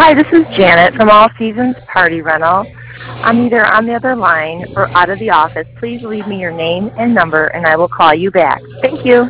Hi, this is Janet from All Seasons Party Rental. I'm either on the other line or out of the office. Please leave me your name and number, and I will call you back. Thank you.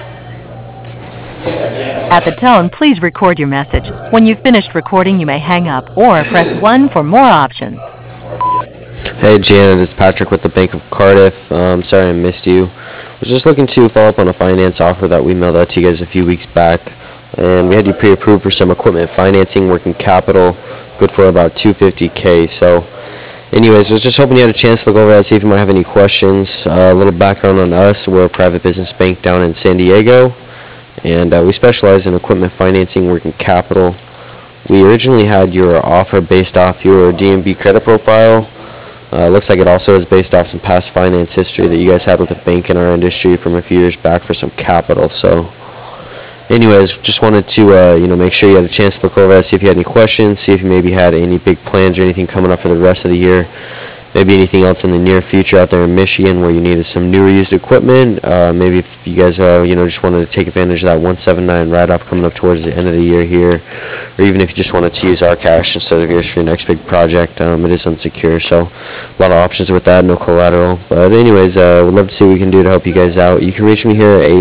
At the tone, please record your message. When you've finished recording, you may hang up or press 1 for more options. Hey Janet, it's Patrick with the Bank of Cardiff. Sorry I missed you. I was just looking to follow up on a finance offer that we mailed out to you guys a few weeks back. And we had you pre-approved for some equipment financing, working capital, good for about $250K. So anyways, I was just hoping you had a chance to look over that, see if you might have any questions. A little background on us. We're a private business bank down in San Diego, and we specialize in equipment financing, working capital. We originally had your offer based off your DMV credit profile. Looks like it also is based off some past finance history that you guys had with a bank in our industry from a few years back for some capital. So anyways, just wanted to make sure you had a chance to look over that, see if you had any questions, see if you maybe had any big plans or anything coming up for the rest of the year. Maybe anything else in the near future out there in Michigan where you needed some newer used equipment. Maybe if you guys just wanted to take advantage of that 179 write-off coming up towards the end of the year here, or even if you just wanted to use our cash instead of yours for your next big project. It is unsecured, so a lot of options with that, no collateral. But anyways, we'd love to see what we can do to help you guys out. You can reach me here at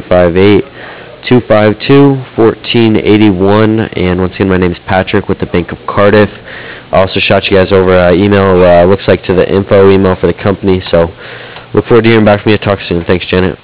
858-252-1481, and once again, my name is Patrick with the Bank of Cardiff. I also shot you guys over email, looks like to the info email for the company, so look forward to hearing back from you. Talk soon. Thanks, Janet.